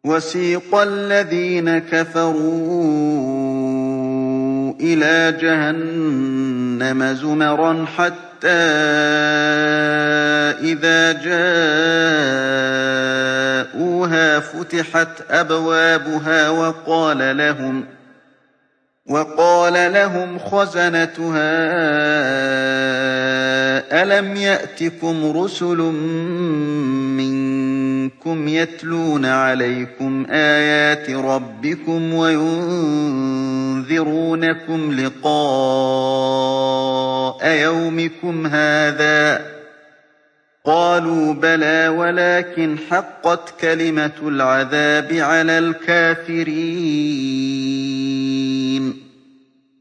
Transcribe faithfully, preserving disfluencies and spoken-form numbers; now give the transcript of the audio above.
وَسِيقَ الَّذِينَ كَفَرُوا إِلَىٰ جَهَنَّمَ زُمَرًا حَتَّىٰ إِذَا جَاءُوهَا فُتِحَتْ أَبْوَابُهَا وَقَالَ لَهُمْ وَقَالَ لَهُمْ خَزَنَتُهَا أَلَمْ يَأْتِكُمْ رُسُلٌ مِّنكُمْ يَتْلُونَ عَلَيْكُمْ آيَاتِ رَبِّكُمْ وَيُنذِرُونَكُمْ لِقَاءَ يَوْمِكُمْ هَٰذَا ۚ قَالُوا بَلَىٰ وَلَٰكِنْ حَقَّتْ كَلِمَةُ الْعَذَابِ عَلَى الْكَافِرِينَ